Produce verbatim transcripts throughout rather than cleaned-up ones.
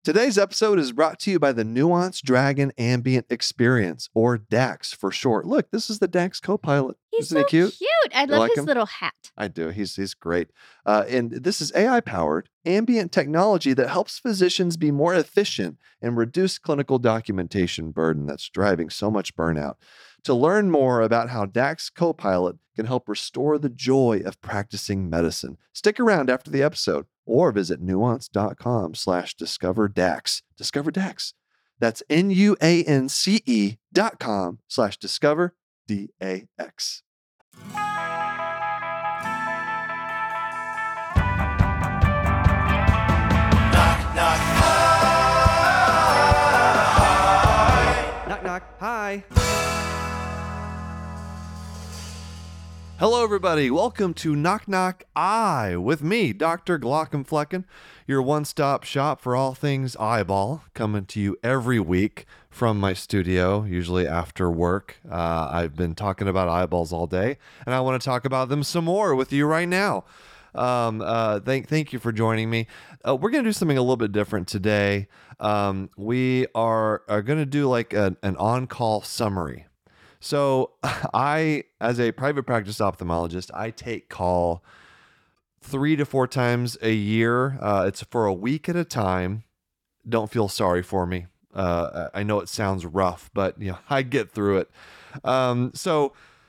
Today's episode is brought to you by the Nuance Dragon Ambient Experience, or DAX for short. Look, this is the DAX Copilot. He's Isn't so he cute? cute. I You love like his him? little hat. I do. He's he's great. Uh, and this is A I-powered ambient technology that helps physicians be more efficient and reduce clinical documentation burden that's driving so much burnout. To learn more about how DAX Copilot can help restore the joy of practicing medicine, stick around after the episode or visit nuance.com slash discover DAX. Discover DAX. That's N-U-A-N-C-E dot com slash discover D A X. Knock, knock. Hi. Hello, everybody. Welcome to Knock Knock Eye with me, Doctor Glockenflecken, your one-stop shop for all things eyeball, coming to you every week from my studio, usually after work. Uh, I've been talking about eyeballs all day, and I want to talk about them some more with you right now. Um, uh, thank, thank you for joining me. Uh, we're going to do something a little bit different today. Um, we are, are going to do like a, an on-call summary. So I, as a private practice ophthalmologist, I take call three to four times a year. Uh, it's for a week at a time. Don't feel sorry for me. Uh, I know it sounds rough, but you know, I get through it. Um, so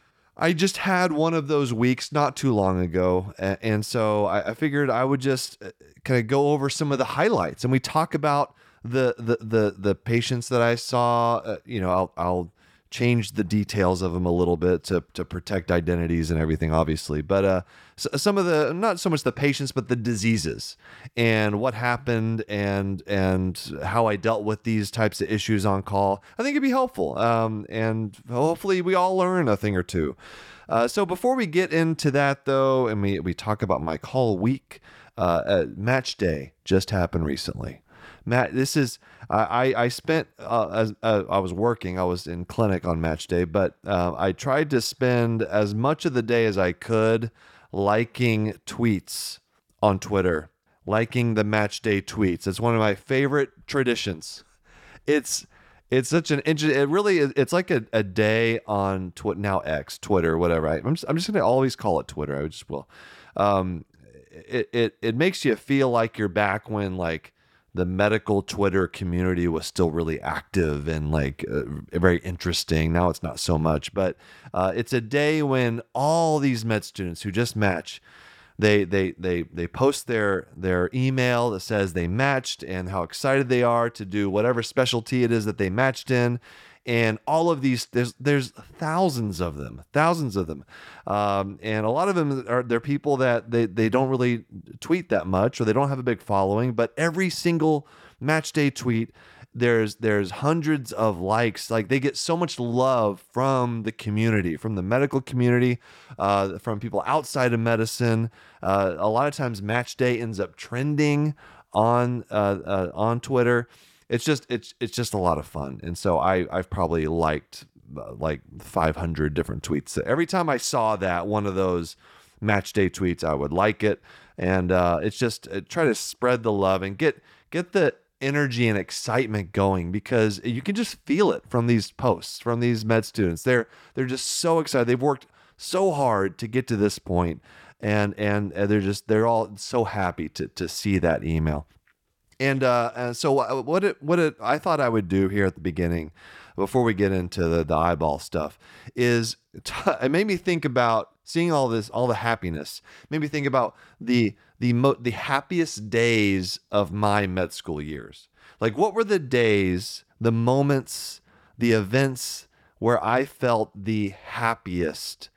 I just had one of those weeks not too long ago. And, and so I, I figured I would just kind of go over some of the highlights, and we talk about the, the, the, the patients that I saw. Uh, you know, I'll, I'll, change the details of them a little bit to, to protect identities and everything, obviously. But uh, so, some of the, not so much the patients, but the diseases and what happened and and how I dealt with these types of issues on call. I think it'd be helpful. Um, and hopefully we all learn a thing or two. Uh, so before we get into that, though, and we, we talk about my call week, uh, uh, match day just happened recently. Matt, this is, I, I spent, uh, as uh, I was working, I was in clinic on match day, but uh, I tried to spend as much of the day as I could liking tweets on Twitter, liking the match day tweets. It's one of my favorite traditions. It's, it's such an interesting, it really, it's like a, a day on Twitter, now X, Twitter, whatever. I, I'm just, I'm just going to always call it Twitter. I just will. Um, it, it, it makes you feel like you're back when like, the medical Twitter community was still really active and like uh, very interesting. Now it's not so much, but uh, it's a day when all these med students who just match, they they they they post their their email that says they matched and how excited they are to do whatever specialty it is that they matched in. And all of these, there's there's thousands of them, thousands of them, um, and a lot of them are they're people that they they don't really tweet that much or they don't have a big following. But every single match day tweet, there's there's hundreds of likes. Like they get so much love from the community, from the medical community, uh, from people outside of medicine. Uh, a lot of times, match day ends up trending on uh, uh, on Twitter. It's just it's it's just a lot of fun, and so I I've probably liked uh, like five hundred different tweets. Every time I saw that one of those match day tweets, I would like it, and uh, it's just uh, try to spread the love and get get the energy and excitement going, because you can just feel it from these posts from these med students. They're they're just so excited. They've worked so hard to get to this point, and and they're just they're all so happy to to see that email. And uh, and so what it what it I thought I would do here at the beginning, before we get into the, the eyeball stuff, is t- it made me think about seeing all this, all the happiness. It made me think about the the mo- the happiest days of my med school years. Like, what were the days, the moments, the events where I felt the happiest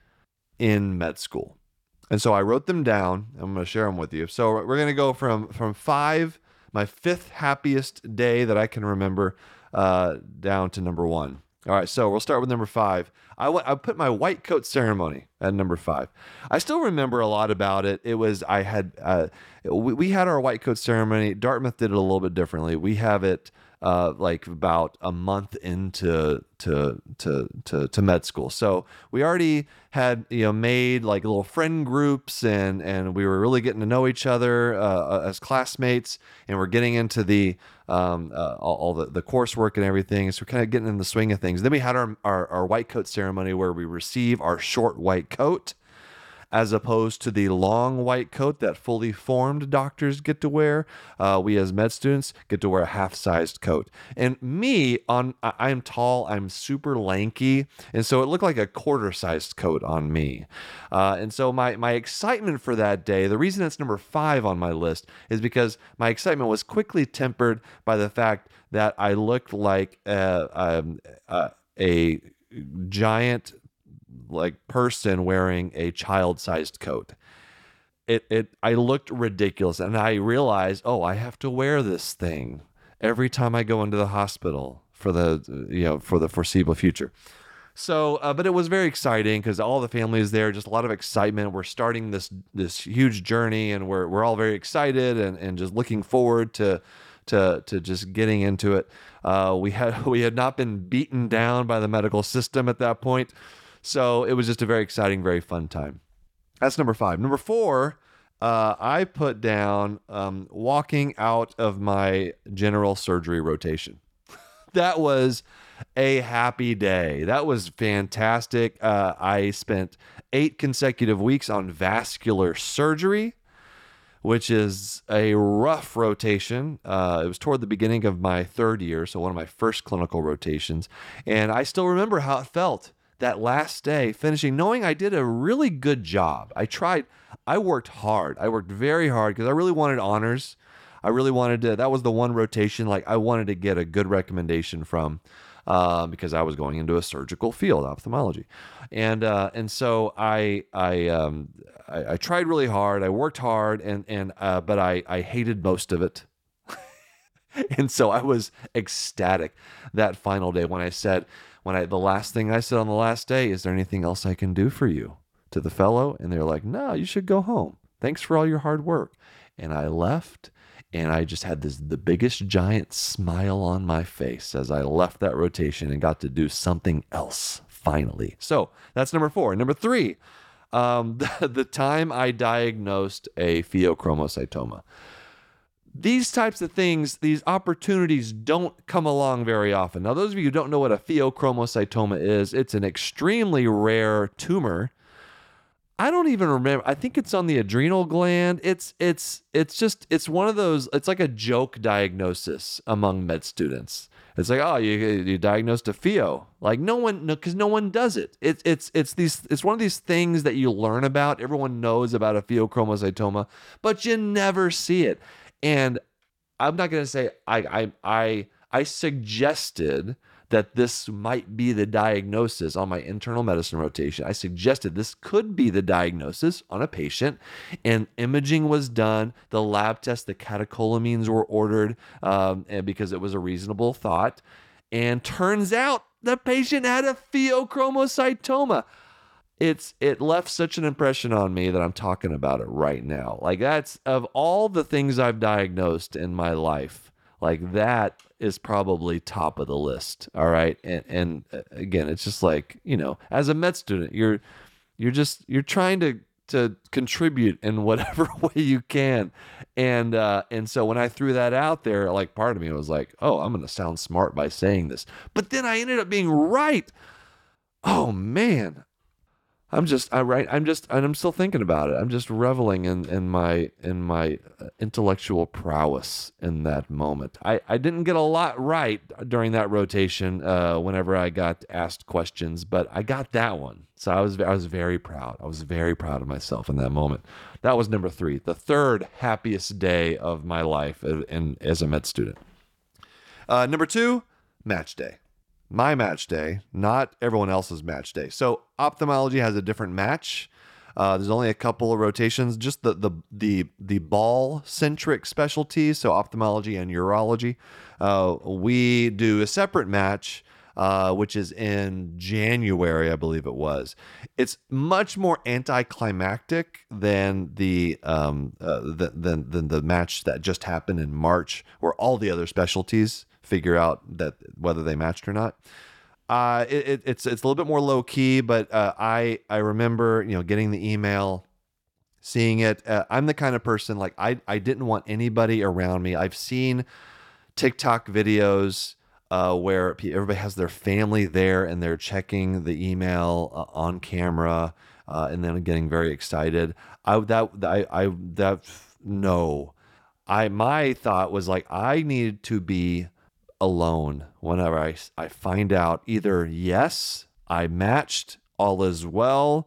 in med school? And so I wrote them down. I'm going to share them with you. So we're going to go from from five. My fifth happiest day that I can remember, uh, down to number one. All right, so we'll start with number five. I, w- I put my white coat ceremony at number five. I still remember a lot about it. It was, I had, uh, we, we had our white coat ceremony. Dartmouth did it a little bit differently. We have it uh, like about a month into to, to to to med school. So we already had you know made like little friend groups, and and we were really getting to know each other uh, as classmates, and we're getting into the um, uh, all, all the, the coursework and everything. So we're kind of getting in the swing of things. Then we had our, our our white coat ceremony where we receive our short white coat, as opposed to the long white coat that fully formed doctors get to wear. Uh, we as med students get to wear a half-sized coat. And me, on I- I'm tall, I'm super lanky, and so it looked like a quarter-sized coat on me. Uh, and so my my excitement for that day, the reason it's number five on my list, is because my excitement was quickly tempered by the fact that I looked like uh, um, uh, a giant like person wearing a child-sized coat. It it I looked ridiculous, and I realized, oh, I have to wear this thing every time I go into the hospital for the you know for the foreseeable future. So, uh, but it was very exciting because all the family is there, just a lot of excitement. We're starting this this huge journey, and we're we're all very excited and, and just looking forward to to to just getting into it. Uh, we had we had not been beaten down by the medical system at that point. So it was just a very exciting, very fun time. That's number five. Number four, uh, I put down um, walking out of my general surgery rotation. That was a happy day. That was fantastic. Uh, I spent eight consecutive weeks on vascular surgery, which is a rough rotation. Uh, it was toward the beginning of my third year, so one of my first clinical rotations. And I still remember how it felt that last day, finishing, knowing I did a really good job. I tried, I worked hard. I worked very hard because I really wanted honors. I really wanted to, that was the one rotation, like I wanted to get a good recommendation from, uh, because I was going into a surgical field, ophthalmology. And uh, and so I I, um, I I tried really hard. I worked hard, and and uh, but I I hated most of it. And so I was ecstatic that final day when I said, when I, the last thing I said on the last day, is there anything else I can do for you, to the fellow? And they're like, no, you should go home. Thanks for all your hard work. And I left, and I just had this, the biggest giant smile on my face as I left that rotation and got to do something else finally. So that's number four. Number three, um, the, the time I diagnosed a pheochromocytoma. These types of things, these opportunities don't come along very often. Now, those of you who don't know what a pheochromocytoma is, it's an extremely rare tumor. I don't even remember. I think it's on the adrenal gland. It's it's it's just it's one of those. It's like a joke diagnosis among med students. It's like, oh, you you diagnosed a pheo. Like no one, no, because no one does it. It's it's it's these. It's one of these things that you learn about. Everyone knows about a pheochromocytoma, but you never see it. And I'm not going to say I, I I I suggested that this might be the diagnosis on my internal medicine rotation. I suggested this could be the diagnosis on a patient, and imaging was done. The lab test, the catecholamines were ordered, um, and because it was a reasonable thought. And turns out the patient had a pheochromocytoma. It's it left such an impression on me that I'm talking about it right now. Like that's, of all the things I've diagnosed in my life, like that is probably top of the list. All right. And and again, it's just like, you know, as a med student, you're you're just you're trying to to contribute in whatever way you can. And uh and so when I threw that out there, like part of me was like, oh, I'm gonna sound smart by saying this. But then I ended up being right. Oh man. I'm just, I right, I'm just, and I'm still thinking about it. I'm just reveling in, in my, in my intellectual prowess in that moment. I, I didn't get a lot right during that rotation, uh, whenever I got asked questions, but I got that one. So I was, I was very proud. I was very proud of myself in that moment. That was number three, the third happiest day of my life in, in as a med student. Uh, number two, match day. My match day, not everyone else's match day. So ophthalmology has a different match. Uh, there's only a couple of rotations, just the the the the ball centric specialties. So ophthalmology and urology. Uh, we do a separate match, uh, which is in January, I believe it was. It's much more anticlimactic than the um uh, than, than than the match that just happened in March, where all the other specialties figure out that whether they matched or not. Uh, it, it, it's it's a little bit more low key, but uh, I I remember you know getting the email, seeing it. Uh, I'm the kind of person like I I didn't want anybody around me. I've seen TikTok videos uh, where everybody has their family there and they're checking the email uh, on camera uh, and then getting very excited. I that I I that no, I my thought was like I needed to be alone whenever I, I find out either yes, I matched, all is well,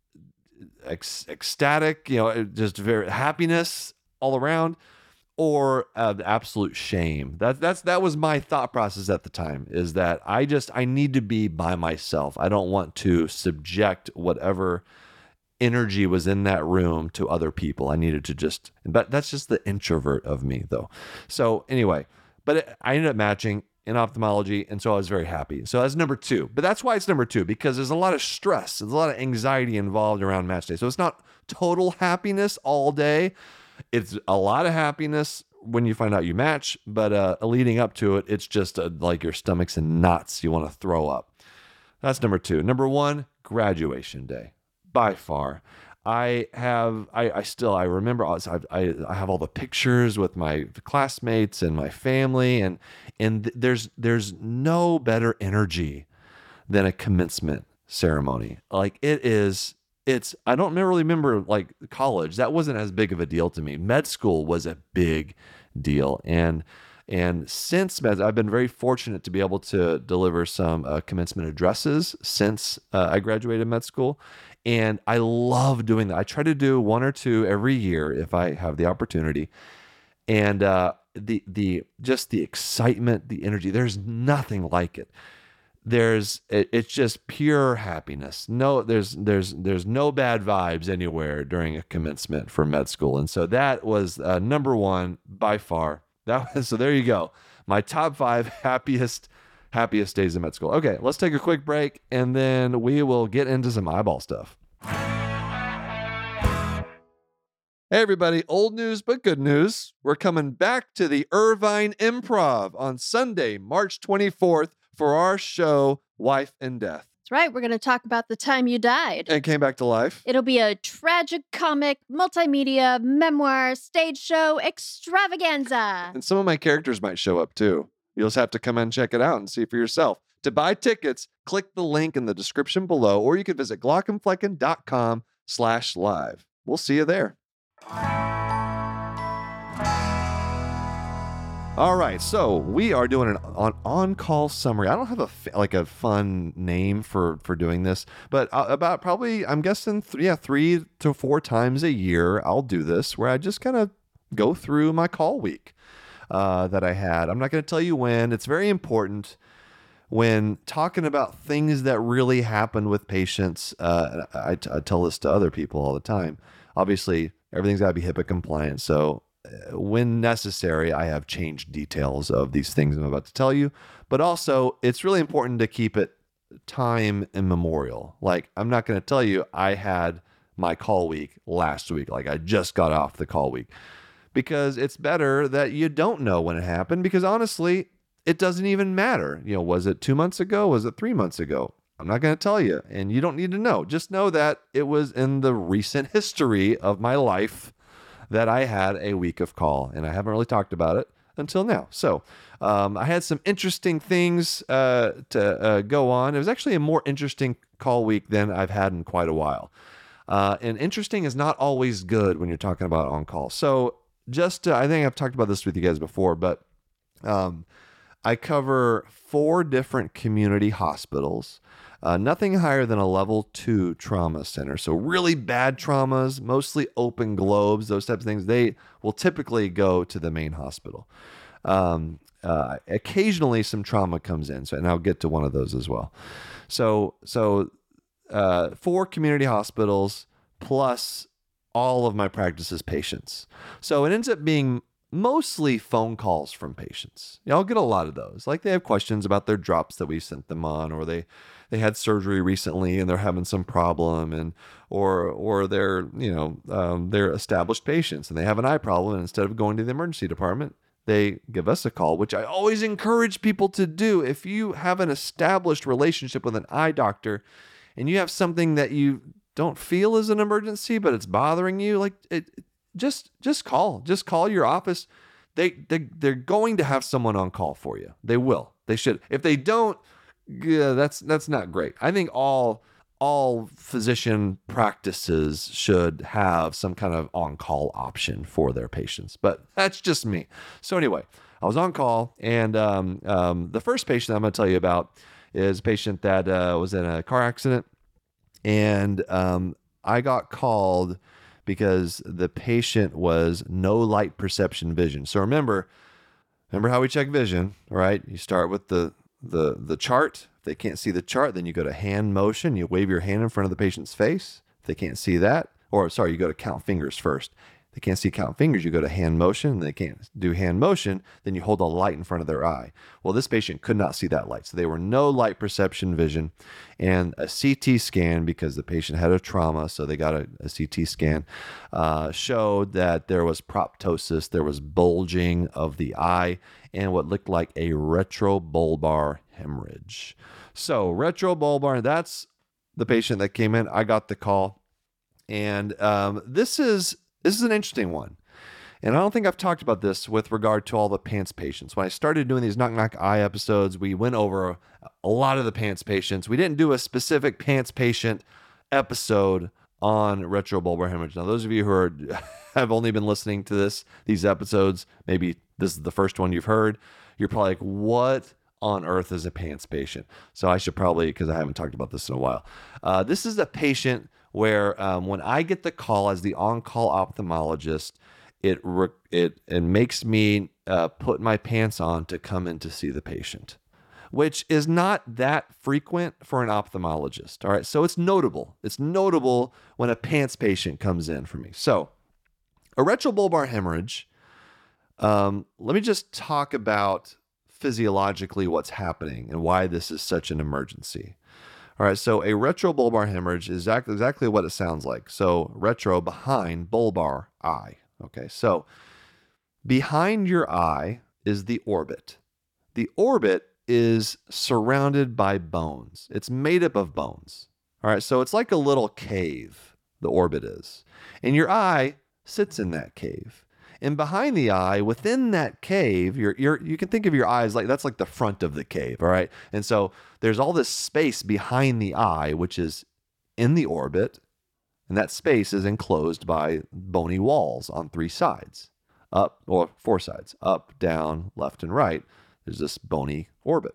ec- ecstatic, you know, just very happiness all around, or uh, absolute shame. That that's that was my thought process at the time. Is that I just I need to be by myself. I don't want to subject whatever energy was in that room to other people. I needed to just. But that's just the introvert of me, though. So anyway. But it, I ended up matching in ophthalmology, and so I was very happy. So that's number two. But that's why it's number two, because there's a lot of stress. There's a lot of anxiety involved around match day. So it's not total happiness all day. It's a lot of happiness when you find out you match, but uh, leading up to it, it's just uh, like your stomach's in knots. You want to throw up. That's number two. Number one, graduation day. By far. I have, I, I still, I remember, I, I, I have all the pictures with my classmates and my family, and and there's there's no better energy than a commencement ceremony. Like it is, it's, I don't really remember like college. That wasn't as big of a deal to me. Med school was a big deal, and and since med, I've been very fortunate to be able to deliver some uh, commencement addresses since uh, I graduated med school. And I love doing that. I try to do one or two every year if I have the opportunity. And uh, the the just the excitement, the energy, there's nothing like it. There's it, it's just pure happiness. No, there's there's there's no bad vibes anywhere during a commencement for med school. And so that was uh, number one by far. That was so there you go. My top five happiest happiest days in med school. Okay, let's take a quick break, and then we will get into some eyeball stuff. Hey, everybody. Old news, but good news. We're coming back to the Irvine Improv on Sunday, March twenty-fourth for our show, Wife and Death. That's right. We're going to talk about the time you died. And came back to life. It'll be a tragic comic, multimedia, memoir, stage show extravaganza. And some of my characters might show up, too. You'll just have to come and check it out and see for yourself. To buy tickets, click the link in the description below, or you can visit glockenflecken.com slash live. We'll see you there. All right, so we are doing an on, on-call summary. I don't have a like a fun name for, for doing this, but about probably, I'm guessing, th- yeah, three to four times a year, I'll do this, where I just kind of go through my call week. Uh, that I had. I'm not going to tell you when. It's very important when talking about things that really happened with patients. Uh, I, I tell this to other people all the time. Obviously, everything's got to be HIPAA compliant. So uh, when necessary, I have changed details of these things I'm about to tell you. But also, it's really important to keep it time immemorial. Like, I'm not going to tell you I had my call week last week. Like, I just got off the call week. Because it's better that you don't know when it happened, because honestly, it doesn't even matter. You know, was it two months ago? Was it three months ago? I'm not going to tell you, and you don't need to know. Just know that it was in the recent history of my life that I had a week of call, and I haven't really talked about it until now. So um, I had some interesting things uh, to uh, go on. It was actually a more interesting call week than I've had in quite a while. Uh, and interesting is not always good when you're talking about on-call. So just, uh, I think I've talked about this with you guys before, but um, I cover four different community hospitals, uh, nothing higher than a level two trauma center. So really bad traumas, mostly open globes, those types of things, they will typically go to the main hospital. Um, uh, occasionally some trauma comes in, so, and I'll get to one of those as well. So, so uh, four community hospitals plus all of my practice's patients. So it ends up being mostly phone calls from patients. You know, I'll get a lot of those. Like they have questions about their drops that we sent them on, or they, they had surgery recently and they're having some problem, and or or they're, you know, um, they're established patients and they have an eye problem, and instead of going to the emergency department, they give us a call, which I always encourage people to do. If you have an established relationship with an eye doctor and you have something that you don't feel is an emergency, but it's bothering you, like it, just just call. Just call your office. They, they, they're going to have someone on call for you. They will. They should. If they don't, yeah, that's that's not great. I think all all physician practices should have some kind of on-call option for their patients, but that's just me. So anyway, I was on call, and um, um, the first patient I'm going to tell you about is a patient that uh, was in a car accident, and um, I got called because the patient was no light perception vision. So remember, remember how we check vision, right? You start with the the the chart. If they can't see the chart, then you go to hand motion. You wave your hand in front of the patient's face. If they can't see that, or sorry, you go to count fingers first. If they can't see count fingers, you go to hand motion. They can't do hand motion, then you hold a light in front of their eye. Well, this patient could not see that light. So they were no light perception vision, and a C T scan, because the patient had a trauma, so they got a, a C T scan, uh, showed that there was proptosis, there was bulging of the eye, and what looked like a retrobulbar hemorrhage. So retrobulbar, that's the patient that came in. I got the call, and um, this is this is an interesting one. And I don't think I've talked about this with regard to all the PANCE patients. When I started doing these Knock Knock Eye episodes, we went over a lot of the PANCE patients. We didn't do a specific PANCE patient episode on retrobulbar hemorrhage. Now, those of you who are, have only been listening to this, these episodes, maybe this is the first one you've heard, you're probably like, what on earth is a PANCE patient? So I should probably, because I haven't talked about this in a while. Uh, this is a patient where um, when I get the call as the on-call ophthalmologist, it re- it it makes me uh, put my pants on to come in to see the patient, which is not that frequent for an ophthalmologist. All right, so it's notable. It's notable when a PANCE patient comes in for me. So a retrobulbar hemorrhage, um, let me just talk about physiologically what's happening and why this is such an emergency. All right, so a retrobulbar hemorrhage is exactly, exactly what it sounds like. So retro, behind, bulbar, eye. Okay, so behind your eye is the orbit. The orbit is surrounded by bones. It's made up of bones. All right, so it's like a little cave, the orbit is. And your eye sits in that cave. And behind the eye, within that cave, you're, you're, you can think of your eyes like that's like the front of the cave, all right? And so there's all this space behind the eye, which is in the orbit, and that space is enclosed by bony walls on three sides, up, or four sides, up, down, left, and right. There's this bony orbit.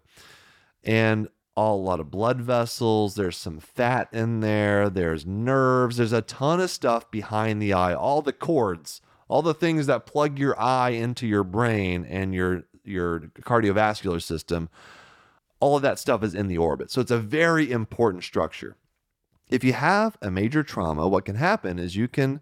And a lot of blood vessels, there's some fat in there, there's nerves, there's a ton of stuff behind the eye, all the cords, all the things that plug your eye into your brain and your, your cardiovascular system, all of that stuff is in the orbit. So it's a very important structure. If you have a major trauma, what can happen is you can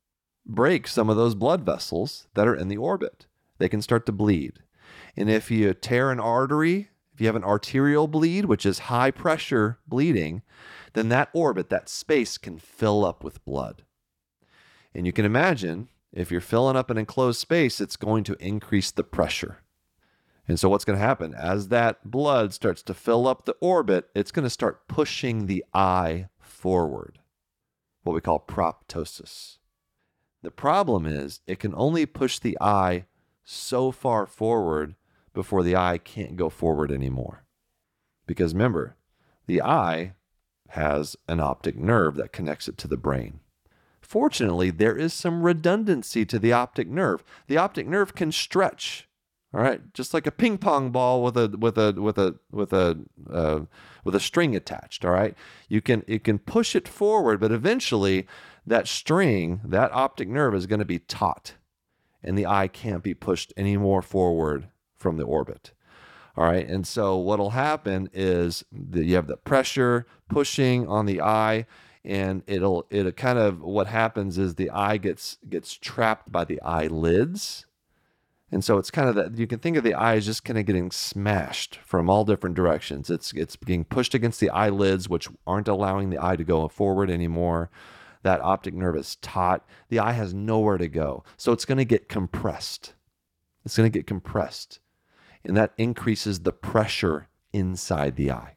break some of those blood vessels that are in the orbit. They can start to bleed. And if you tear an artery, if you have an arterial bleed, which is high pressure bleeding, then that orbit, that space can fill up with blood. And you can imagine if you're filling up an enclosed space, it's going to increase the pressure. And so what's going to happen? As that blood starts to fill up the orbit, it's going to start pushing the eye forward, what we call proptosis. The problem is it can only push the eye so far forward before the eye can't go forward anymore. Because remember, the eye has an optic nerve that connects it to the brain. Fortunately, there is some redundancy to the optic nerve. The optic nerve can stretch, all right, just like a ping pong ball with a with a with a with a uh, with a string attached. All right, you can it can push it forward, but eventually that string, that optic nerve, is going to be taut, and the eye can't be pushed any more forward from the orbit. All right, and so what'll happen is that you have the pressure pushing on the eye. And it'll it'll kind of what happens is the eye gets gets trapped by the eyelids. And so it's kind of that you can think of the eye as just kind of getting smashed from all different directions. It's it's being pushed against the eyelids, which aren't allowing the eye to go forward anymore. That optic nerve is taut. The eye has nowhere to go. So it's going to get compressed. It's going to get compressed, and that increases the pressure inside the eye.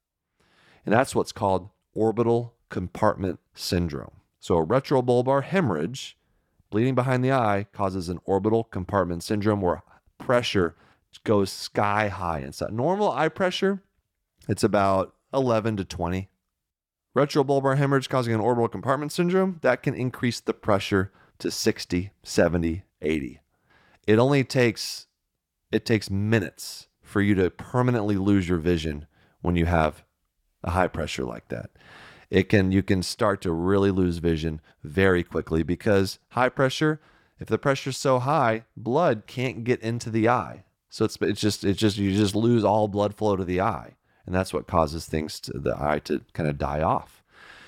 And that's what's called orbital compartment syndrome. So a retrobulbar hemorrhage, bleeding behind the eye, causes an orbital compartment syndrome where pressure goes sky high inside. Normal eye pressure, it's about eleven to twenty. Retrobulbar hemorrhage causing an orbital compartment syndrome, that can increase the pressure to sixty, seventy, eighty. It only takes, it takes minutes for you to permanently lose your vision when you have a high pressure like that. It can, you can start to really lose vision very quickly because high pressure, if the pressure's so high, blood can't get into the eye. So it's, it's just, it's just, you just lose all blood flow to the eye. And that's what causes things to the eye to kind of die off.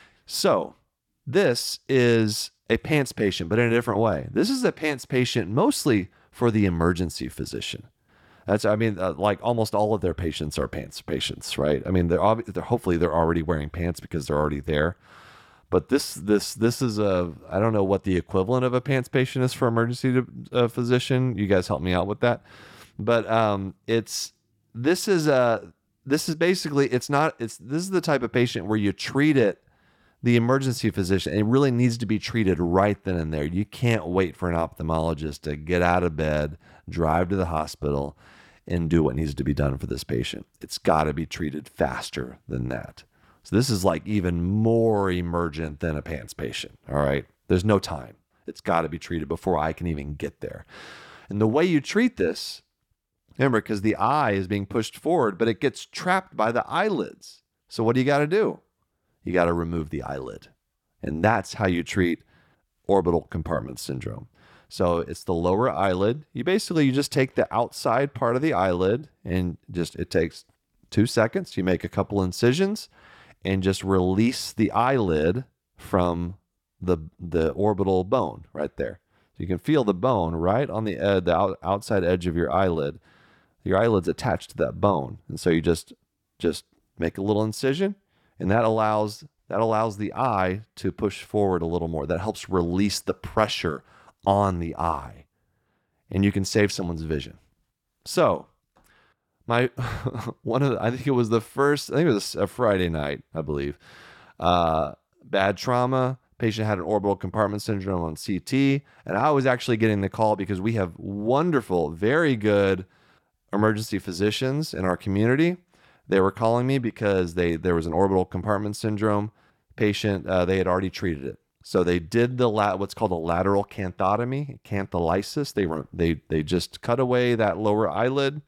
So this is a PANTS patient, but in a different way. This is a PANTS patient mostly for the emergency physician. That's, I mean, uh, like almost all of their patients are PANTS patients, right? I mean, they're, ob- they're hopefully they're already wearing pants because they're already there. But this, this, this is a, I don't know what the equivalent of a PANTS patient is for emergency to, uh, physician. You guys help me out with that. But um, it's, this is a, this is basically, it's not, it's, this is the type of patient where you treat it, the emergency physician, it really needs to be treated right then and there. You can't wait for an ophthalmologist to get out of bed, drive to the hospital, and do what needs to be done for this patient. It's got to be treated faster than that. So this is like even more emergent than a PANTS patient, all right? There's no time. It's got to be treated before I can even get there. And the way you treat this, remember, because the eye is being pushed forward, but it gets trapped by the eyelids. So what do you got to do? You got to remove the eyelid. And that's how you treat orbital compartment syndrome. So it's the lower eyelid. You basically, you just take the outside part of the eyelid and just, it takes two seconds. You make a couple incisions and just release the eyelid from the, the orbital bone right there. So you can feel the bone right on the, ed, the out, outside edge of your eyelid. Your eyelid's attached to that bone. And so you just, just make a little incision, and that allows, that allows the eye to push forward a little more. That helps release the pressure on the eye, and you can save someone's vision. So my, one of the, I think it was the first, I think it was a Friday night, I believe, uh, bad trauma. Patient had an orbital compartment syndrome on C T, and I was actually getting the call because we have wonderful, very good emergency physicians in our community. They were calling me because they there was an orbital compartment syndrome patient. Uh, they had already treated it. So they did the la- what's called a lateral canthotomy, cantholysis. They were they they just cut away that lower eyelid,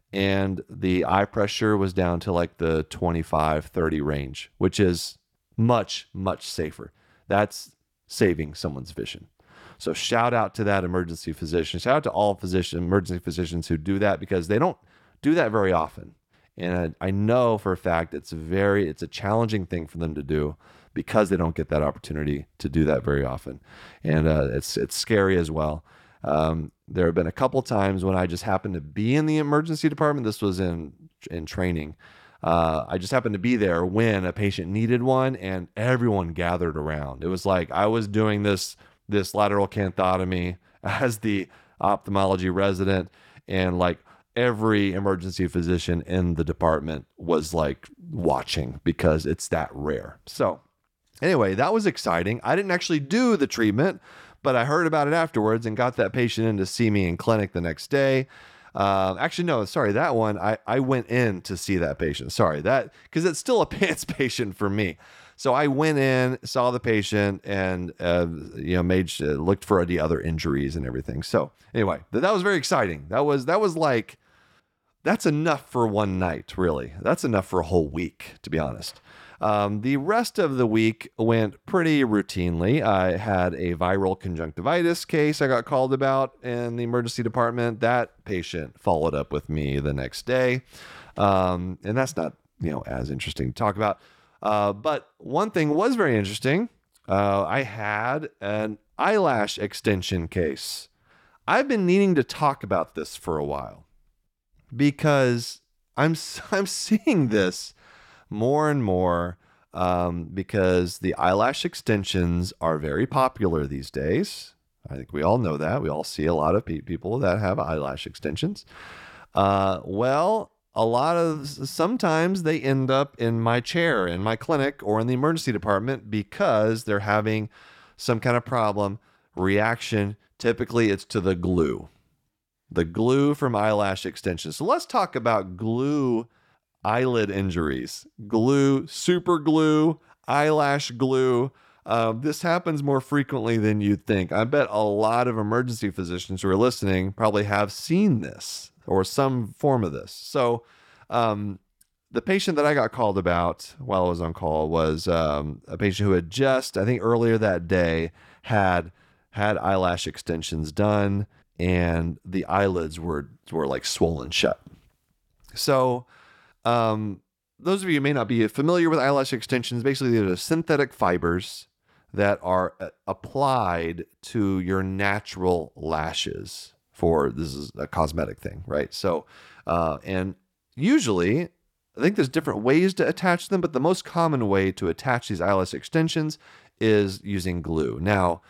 and the eye pressure was down to like the twenty-five, thirty range, which is much, much safer. That's saving someone's vision. So shout out to that emergency physician. Shout out to all physician, emergency physicians who do that, because they don't do that very often. And I, I know for a fact it's very, it's a challenging thing for them to do because they don't get that opportunity to do that very often. And uh, it's it's scary as well. Um, there have been a couple times when I just happened to be in the emergency department. This was in in training. Uh, I just happened to be there when a patient needed one, and everyone gathered around. It was like I was doing this this lateral canthotomy as the ophthalmology resident, and like every emergency physician in the department was like watching because it's that rare. So anyway, that was exciting. I didn't actually do the treatment, but I heard about it afterwards and got that patient in to see me in clinic the next day. Uh, actually, no, sorry, that one, I, I went in to see that patient. Sorry, that, because it's still a PANTS patient for me. So I went in, saw the patient, and uh, you know, made uh, looked for the other injuries and everything. So anyway, th- that was very exciting. That was that was like, that's enough for one night, really. That's enough for a whole week, to be honest. Um, the rest of the week went pretty routinely. I had a viral conjunctivitis case I got called about in the emergency department. That patient followed up with me the next day. Um, and that's not, you know, as interesting to talk about. Uh, but one thing was very interesting. Uh, I had an eyelash extension case. I've been needing to talk about this for a while because I'm I'm seeing this more and more um, because the eyelash extensions are very popular these days. I think we all know that. We all see a lot of pe- people that have eyelash extensions. Uh, well, a lot of sometimes they end up in my chair, in my clinic, or in the emergency department because they're having some kind of problem, reaction. Typically, it's to the glue, the glue from eyelash extensions. So let's talk about glue eyelid injuries. Glue, super glue, eyelash glue. Uh, this happens more frequently than you'd think. I bet a lot of emergency physicians who are listening probably have seen this or some form of this. So um, the patient that I got called about while I was on call was um, a patient who had just, I think earlier that day, had had eyelash extensions done, and the eyelids were were like swollen shut. So um, those of you who may not be familiar with eyelash extensions, basically they're synthetic fibers that are uh, applied to your natural lashes for, this is a cosmetic thing, right? So, uh, and usually, I think there's different ways to attach them, but the most common way to attach these eyelash extensions is using glue. Now,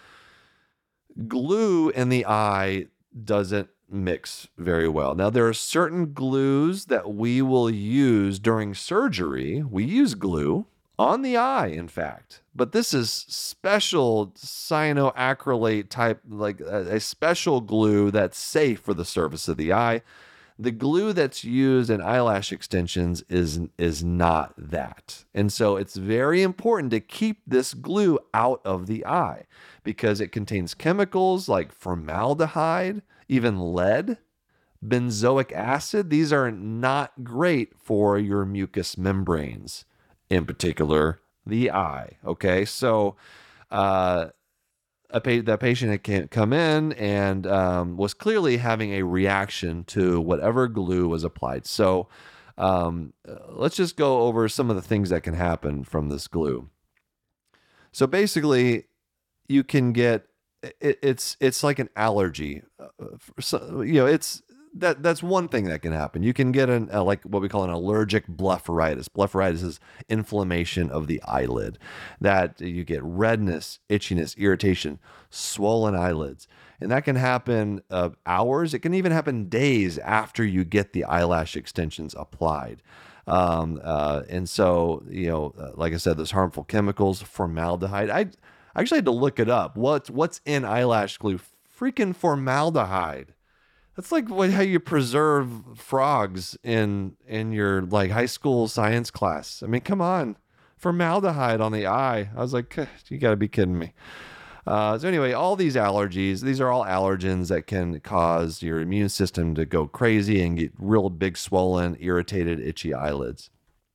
glue in the eye doesn't mix very well. Now, there are certain glues that we will use during surgery. We use glue on the eye, in fact, but this is special cyanoacrylate type, like a, a special glue that's safe for the surface of the eye. The glue that's used in eyelash extensions is, is not that. And so it's very important to keep this glue out of the eye because it contains chemicals like formaldehyde, even lead, benzoic acid. These are not great for your mucous membranes, in particular the eye. Okay, so uh, A pa- that patient had come in and um, was clearly having a reaction to whatever glue was applied. So um, let's just go over some of the things that can happen from this glue. So basically, you can get it, it's it's like an allergy. Uh, so, you know, it's that that's one thing that can happen. You can get an uh, like what we call an allergic blepharitis. Blepharitis is inflammation of the eyelid. That you get redness, itchiness, irritation, swollen eyelids, and that can happen uh, hours. It can even happen days after you get the eyelash extensions applied. Um, uh, and so, you know, uh, like I said, those harmful chemicals, formaldehyde. I, I actually had to look it up. What's what's in eyelash glue? Freaking formaldehyde. That's like what, how you preserve frogs in in your like high school science class. I mean, come on, formaldehyde on the eye. I was like, you got to be kidding me. Uh, so anyway, all these allergies, these are all allergens that can cause your immune system to go crazy and get real big, swollen, irritated, itchy eyelids.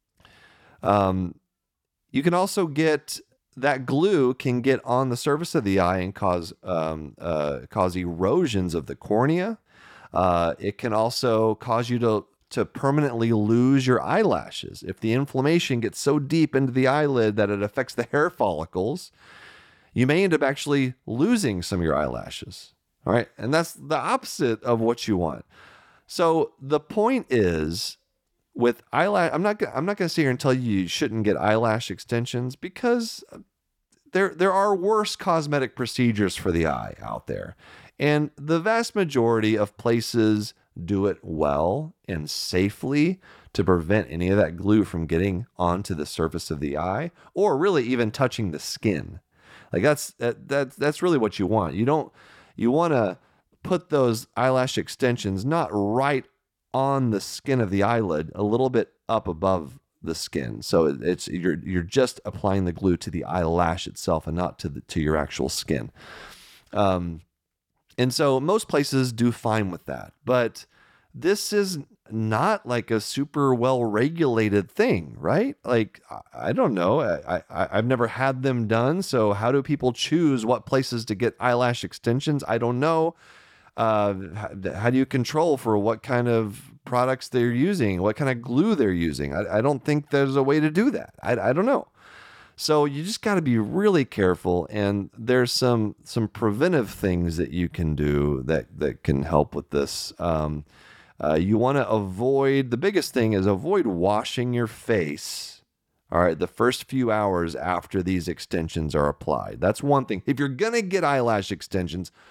Um, you can also get that glue can get on the surface of the eye and cause um, uh, cause erosions of the cornea. Uh, it can also cause you to, to permanently lose your eyelashes. If the inflammation gets so deep into the eyelid that it affects the hair follicles, you may end up actually losing some of your eyelashes. All right. And that's the opposite of what you want. So the point is with eyelash, I'm not, I'm not going to sit here and tell you you shouldn't get eyelash extensions because there, there are worse cosmetic procedures for the eye out there. And the vast majority of places do it well and safely to prevent any of that glue from getting onto the surface of the eye or really even touching the skin. Like that's that, that that's really what you want. You don't you want to put those eyelash extensions not right on the skin of the eyelid, a little bit up above the skin. So it's you're you're just applying the glue to the eyelash itself and not to the to your actual skin. Um And so most places do fine with that, but this is not like a super well-regulated thing, right? Like, I don't know. I, I, I've never had them done. So how do people choose what places to get eyelash extensions? I don't know. Uh, how, how do you control for what kind of products they're using, what kind of glue they're using? I, I don't think there's a way to do that. I, I don't know. So you just got to be really careful, and there's some some preventive things that you can do that that can help with this. Um, uh, you want to avoid, the biggest thing is avoid washing your face, all right, the first few hours after these extensions are applied. That's one thing. If you're going to get eyelash extensions,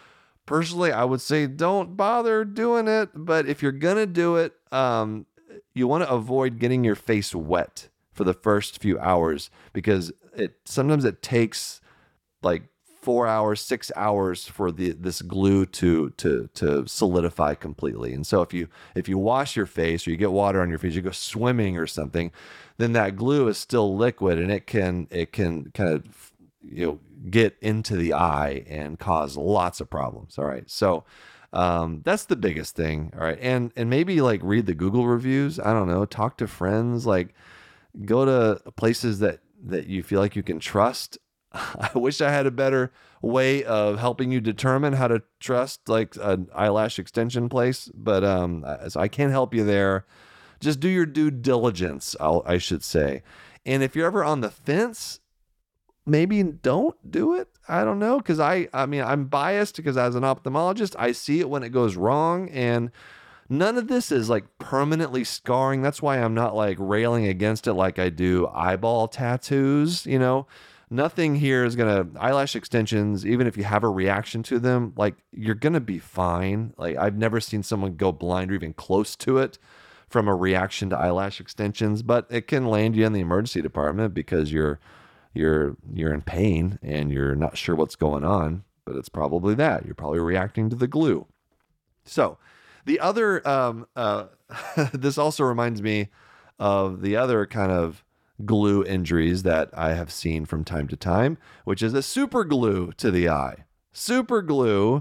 personally, I would say don't bother doing it. But if you're going to do it, um, you want to avoid getting your face wet for the first few hours, because it sometimes it takes like four hours, six hours for the this glue to to to solidify completely. And so if you if you wash your face or you get water on your face, you go swimming or something, then that glue is still liquid and it can it can kind of you know get into the eye and cause lots of problems. All right, so um, that's the biggest thing. All right, and and maybe like read the Google reviews. I don't know, talk to friends, like go to places that that you feel like you can trust. I wish I had a better way of helping you determine how to trust like an eyelash extension place, but um, so I can't help you there. Just do your due diligence, I'll, I should say. And if you're ever on the fence, maybe don't do it. I don't know, because I, I mean, I'm biased because as an ophthalmologist, I see it when it goes wrong, and none of this is like permanently scarring. That's why I'm not like railing against it like I do eyeball tattoos, you know. Nothing here is going to, eyelash extensions, even if you have a reaction to them, like you're going to be fine. Like I've never seen someone go blind or even close to it from a reaction to eyelash extensions, but it can land you in the emergency department because you're, you're, you're in pain and you're not sure what's going on, but it's probably that. You're probably reacting to the glue. So the other, um, uh, this also reminds me of the other kind of glue injuries that I have seen from time to time, which is a super glue to the eye. Super glue,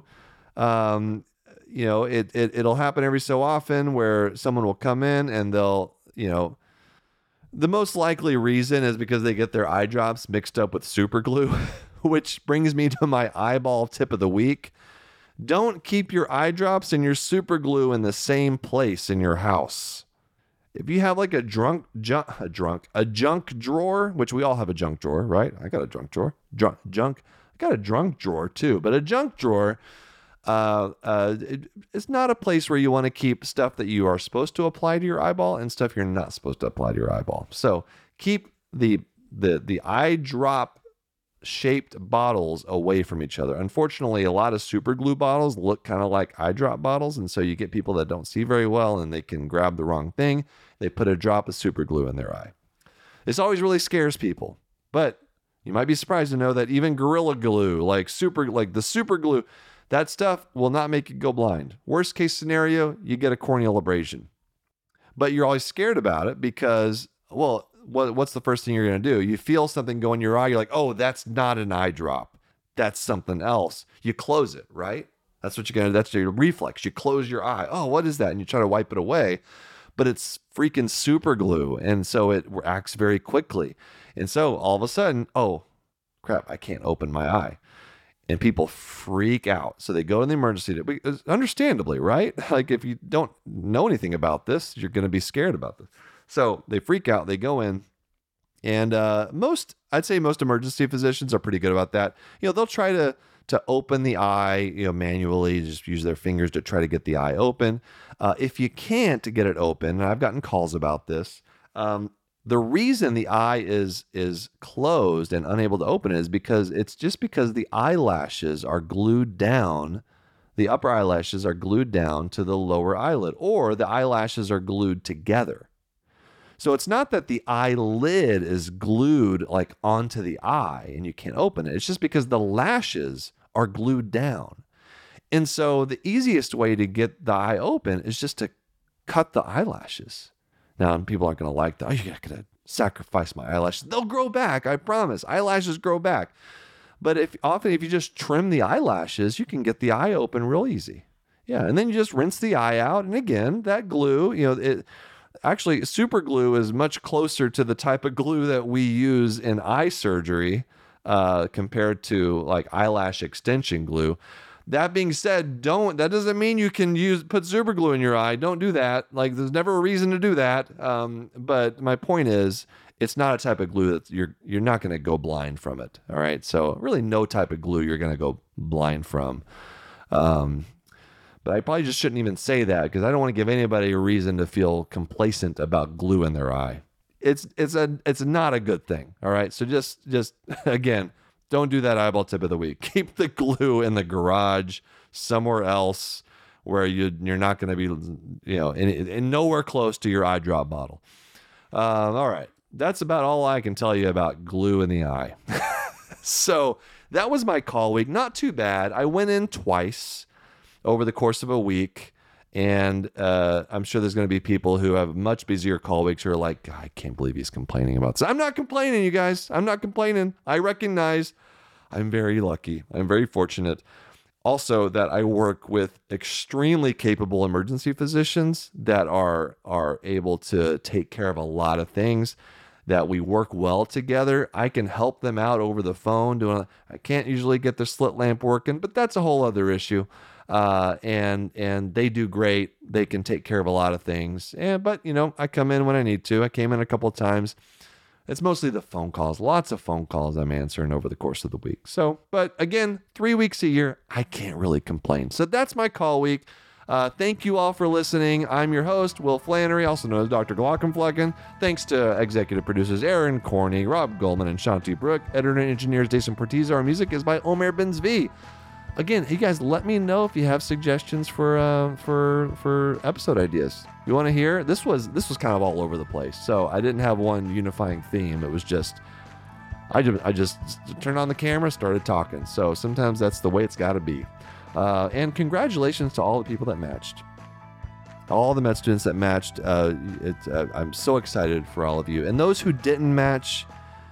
um, you know, it, it, it'll happen every so often where someone will come in and they'll, you know, the most likely reason is because they get their eye drops mixed up with super glue, which brings me to my eyeball tip of the week. Don't keep your eye drops and your super glue in the same place in your house. If you have like a drunk, junk, a drunk, a junk drawer, which we all have a junk drawer, right? I got a junk drawer, junk, junk. I got a drunk drawer too, but a junk drawer, uh, uh, it, it's not a place where you want to keep stuff that you are supposed to apply to your eyeball and stuff you're not supposed to apply to your eyeball. So keep the the the eye drop shaped bottles away from each other. Unfortunately, a lot of super glue bottles look kind of like eye drop bottles, and so you get people that don't see very well and they can grab the wrong thing. They put a drop of super glue in their eye. This always really scares people, but you might be surprised to know that even Gorilla Glue, like super, like the super glue, that stuff will not make you go blind. Worst case scenario, you get a corneal abrasion, but you're always scared about it because, well, what, what's the first thing you're going to do? You feel something go in your eye. You're like, oh, that's not an eye drop. That's something else. You close it, right? That's what you're going to do. That's your reflex. You close your eye. Oh, what is that? And you try to wipe it away, but it's freaking super glue. And so it acts very quickly. And so all of a sudden, oh, crap, I can't open my eye. And people freak out. So they go to the emergency department, understandably, right? Like if you don't know anything about this, you're going to be scared about this. So they freak out, they go in, and uh, most, I'd say most emergency physicians are pretty good about that. You know, they'll try to to open the eye, you know, manually, just use their fingers to try to get the eye open. Uh, if you can't get it open, and I've gotten calls about this, um, the reason the eye is is closed and unable to open it is because it's just because the eyelashes are glued down. The upper eyelashes are glued down to the lower eyelid, or the eyelashes are glued together. So it's not that the eyelid is glued like onto the eye and you can't open it. It's just because the lashes are glued down. And so the easiest way to get the eye open is just to cut the eyelashes. Now, people aren't going to like that. Oh, you're going to sacrifice my eyelashes. They'll grow back. I promise. Eyelashes grow back. But if often if you just trim the eyelashes, you can get the eye open real easy. Yeah. And then you just rinse the eye out. And again, that glue, you know, it, Actually, super glue is much closer to the type of glue that we use in eye surgery uh, compared to like eyelash extension glue. That being said, don't, that doesn't mean you can use, put super glue in your eye. Don't do that. Like there's never a reason to do that. Um, but my point is, it's not a type of glue that you're, you're not going to go blind from it. All right. So really no type of glue you're going to go blind from. Um, But I probably just shouldn't even say that because I don't want to give anybody a reason to feel complacent about glue in their eye. It's it's a it's not a good thing. All right. So just just again, don't do that eyeball tip of the week. Keep the glue in the garage somewhere else where you, you're not going to be, you know, in, in nowhere close to your eye drop bottle. Um, all right. That's about all I can tell you about glue in the eye. So that was my call week. Not too bad. I went in twice over the course of a week. And uh, I'm sure there's going to be people who have much busier call weeks who are like, I can't believe he's complaining about this. I'm not complaining, you guys. I'm not complaining. I recognize I'm very lucky. I'm very fortunate. Also, that I work with extremely capable emergency physicians that are are able to take care of a lot of things, that we work well together. I can help them out over the phone. Doing, I can't usually get their slit lamp working, but that's a whole other issue. Uh, and, and they do great. They can take care of a lot of things. And, but you know, I come in when I need to. I came in a couple of times. It's mostly the phone calls, lots of phone calls I'm answering over the course of the week. So, but again, three weeks a year, I can't really complain. So that's my call week. Uh, thank you all for listening. I'm your host, Will Flannery, also known as Doctor Glockenflecken. Thanks to executive producers Aaron Corney, Rob Goldman, and Shanti Brook. Editor and engineers Jason Portizo. Our music is by Omer Benzvi. Again, you guys, let me know if you have suggestions for uh, for for episode ideas. You want to hear? This was this was kind of all over the place, so I didn't have one unifying theme. It was just I just I just turned on the camera, started talking. So sometimes that's the way it's got to be. Uh, and congratulations to all the people that matched, all the med students that matched. Uh, it, uh, I'm so excited for all of you, and those who didn't match,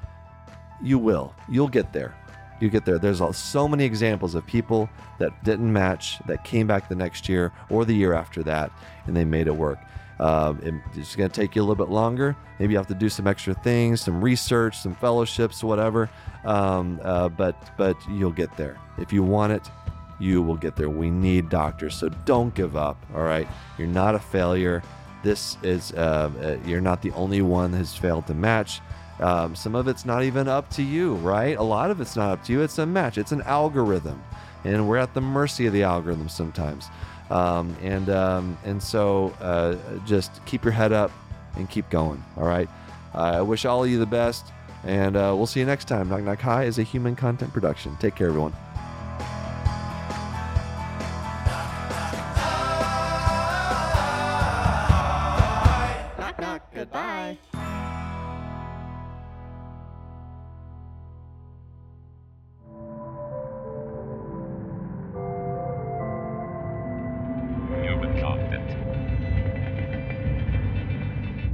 you will. You'll get there. You get there. There's so many examples of people that didn't match that came back the next year or the year after that, and they made it work. Um, it, it's going to take you a little bit longer. Maybe you have to do some extra things, some research, some fellowships, whatever. Um, uh, but but you'll get there. If you want it, you will get there. We need doctors, so don't give up. All right, you're not a failure. This is uh, uh, you're not the only one that has failed to match. Um, some of it's not even up to you, right? A lot of it's not up to you. It's a match. It's an algorithm, and we're at the mercy of the algorithm sometimes. Um, and um, and so uh, just keep your head up and keep going. All right. Uh, I wish all of you the best, and uh, we'll see you next time. Knock Knock Hi is a human content production. Take care, everyone. Knock, knock. Goodbye.